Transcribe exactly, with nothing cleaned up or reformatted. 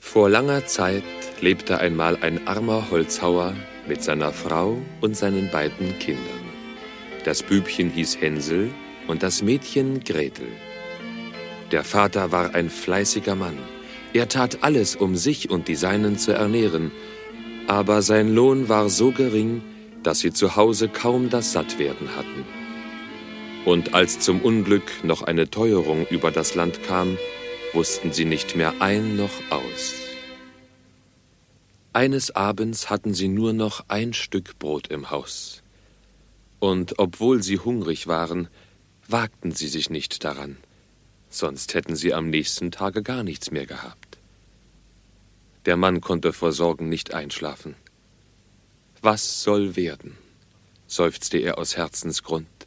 Vor langer Zeit lebte einmal ein armer Holzhauer mit seiner Frau und seinen beiden Kindern. Das Bübchen hieß Hänsel und das Mädchen Gretel. Der Vater war ein fleißiger Mann. Er tat alles, um sich und die Seinen zu ernähren, aber sein Lohn war so gering, dass sie zu Hause kaum das Sattwerden hatten. Und als zum Unglück noch eine Teuerung über das Land kam, wussten sie nicht mehr ein noch aus. Eines Abends hatten sie nur noch ein Stück Brot im Haus. Und obwohl sie hungrig waren, wagten sie sich nicht daran, sonst hätten sie am nächsten Tage gar nichts mehr gehabt. Der Mann konnte vor Sorgen nicht einschlafen. Was soll werden, seufzte er aus Herzensgrund.